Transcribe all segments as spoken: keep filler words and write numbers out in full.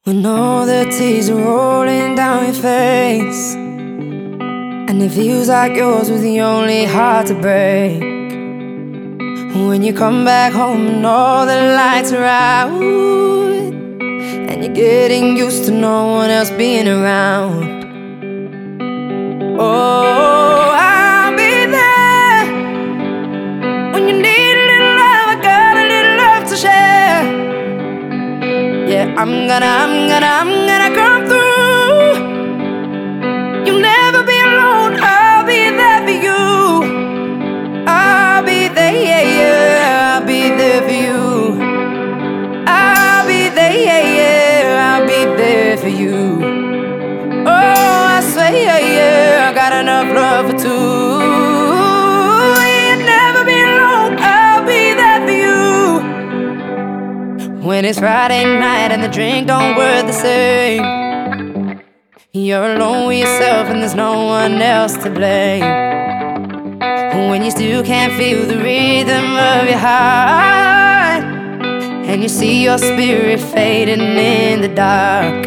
When all the tears are rolling down your face, and it feels like yours was the only heart to break. When you come back home and all the lights are out, and you're getting used to no one else being around. Oh, I'll be there when you need a little love. I got a little love to share. Yeah, I'm gonna, I'm gonna, I'm gonna come through. You'll never be alone. I'll be there for you. I'll be there, yeah, yeah. I'll be there for you. I'll be there, yeah, yeah. I'll be there for you. Oh, I swear, yeah, yeah. I got enough love for two. You'll never be alone. I'll be there for you. When it's Friday night and the drink don't work the same, you're alone with yourself and there's no one else to blame. When you still can't feel the rhythm of your heart, and you see your spirit fading in the dark.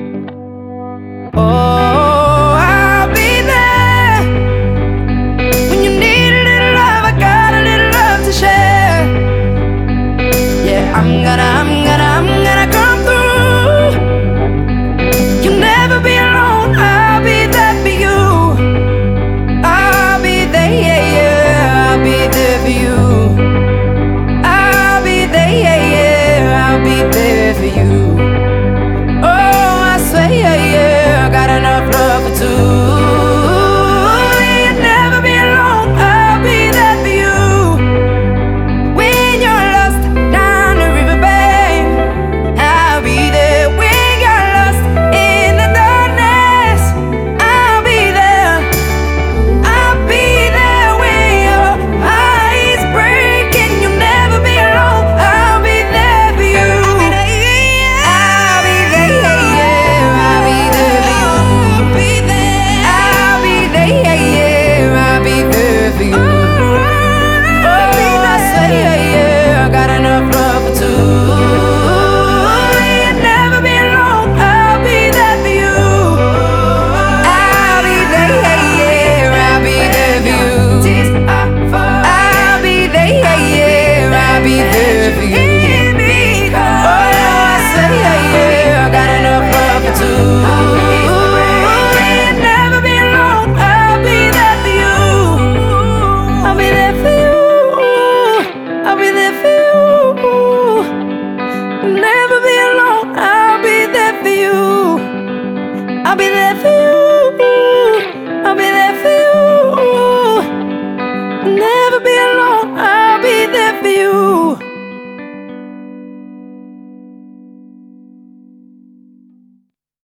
Oh, I'll be there when you need a little love. I got a little love to share. Yeah, I'm gonna, I'm gonna, I'm gonna come through. You'll never be alone. I'll be there for you. I'll be there, yeah, yeah. I'll be there for you. I'll be there, yeah, yeah. I'll be there for you. Oh, I swear, yeah, yeah. I got enough love for two. You'll never be alone. I'll be there for you. When you're lost down the riverbank, I'll be there. When you're lost in the darkness, I'll be there. I'll be there when your heart is breaking. You'll never be alone. I'll be there for you. I'll be there, yeah. I'll be there, yeah, yeah. I'll be there for you. I'll be there, yeah, yeah. I'll be there for you. Oh, I swear, yeah, yeah. I got enough love for two. You'll never be alone. I'll be there for you. I'll be there, yeah, yeah. I'll be there for you. I'll be there, yeah, yeah. I'll be there for you. Oh, I swear, yeah, yeah. I got enough love for two. You'll never be alone. I'll be there for you. I'll be there for you. I'll be there for you. You'll never be alone. I'll be there for you. I'll be there for you. I'll be there for you. You'll never be alone. I'll be there for you.